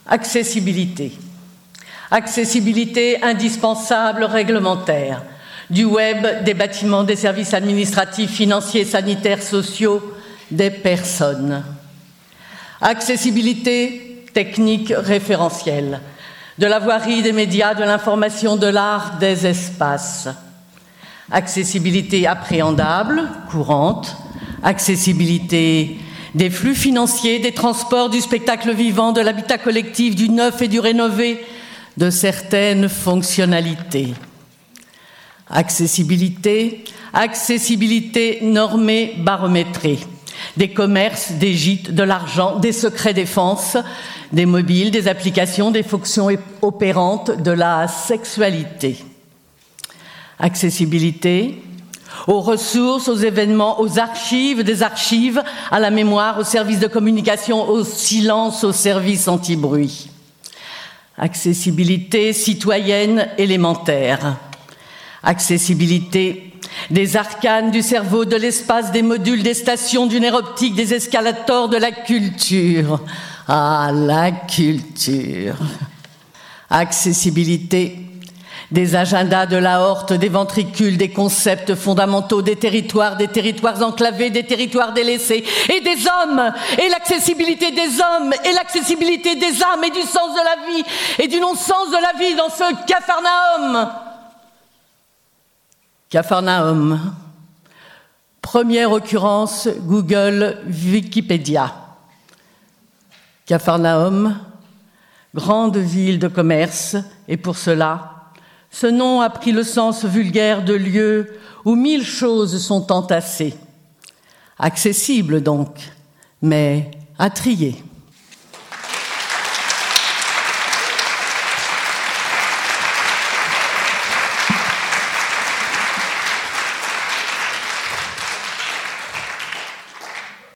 Accessibilité. Accessibilité indispensable réglementaire. Du web, des bâtiments, des services administratifs, financiers, sanitaires, sociaux, des personnes. Accessibilité technique référentielle. De la voirie, des médias, de l'information, de l'art, des espaces. Accessibilité appréhendable, courante. Accessibilité des flux financiers, des transports, du spectacle vivant, de l'habitat collectif, du neuf et du rénové, de certaines fonctionnalités. Accessibilité normée, barométrée. Des commerces, des gîtes, de l'argent, des secrets défense, des mobiles, des applications, des fonctions opérantes, de la sexualité. Accessibilité aux ressources, aux événements, aux archives, des archives, à la mémoire, aux services de communication, au silence, aux services anti-bruit. Accessibilité citoyenne élémentaire. Accessibilité des arcanes du cerveau, de l'espace, des modules, des stations, du nerf optique, des escalators, de la culture. Ah, la culture. Accessibilité des agendas de l'aorte, des ventricules, des concepts fondamentaux, des territoires enclavés, des territoires délaissés, et des hommes, et l'accessibilité des hommes, et l'accessibilité des âmes, et du sens de la vie, et du non-sens de la vie dans ce Capharnaüm. Capharnaüm. Première occurrence, Google, Wikipédia. Capharnaüm, grande ville de commerce, et pour cela, ce nom a pris le sens vulgaire de lieu où 1000 choses sont entassées. Accessible donc, mais à trier.